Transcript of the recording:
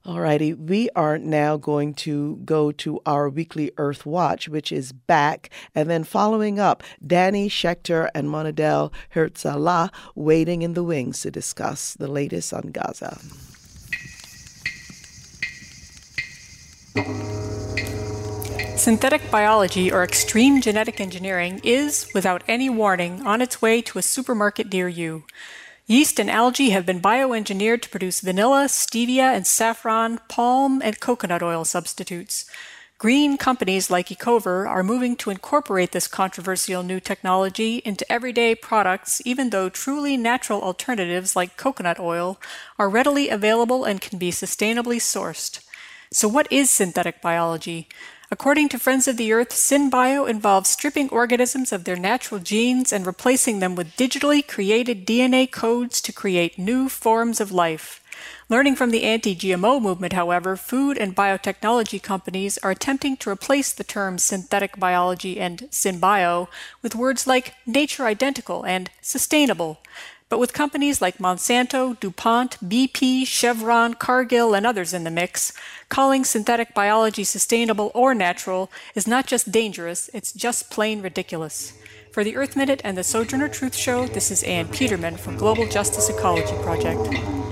All righty, we are now going to go to our weekly Earth Watch, which is back, and then following up, Danny Schechter and Monadel Herzallah waiting in the wings to discuss the latest on Gaza. Synthetic biology, or extreme genetic engineering, is, without any warning, on its way to a supermarket near you. Yeast and algae have been bioengineered to produce vanilla, stevia, and saffron, palm, and coconut oil substitutes. Green companies like Ecover are moving to incorporate this controversial new technology into everyday products, even though truly natural alternatives like coconut oil are readily available and can be sustainably sourced. So what is synthetic biology? According to Friends of the Earth, SynBio involves stripping organisms of their natural genes and replacing them with digitally created DNA codes to create new forms of life. Learning from the anti-GMO movement, however, food and biotechnology companies are attempting to replace the terms synthetic biology and SynBio with words like nature identical and sustainable. But with companies like Monsanto, DuPont, BP, Chevron, Cargill, and others in the mix, calling synthetic biology sustainable or natural is not just dangerous, it's just plain ridiculous. For the Earth Minute and the Sojourner Truth Show, this is Ann Peterman from Global Justice Ecology Project.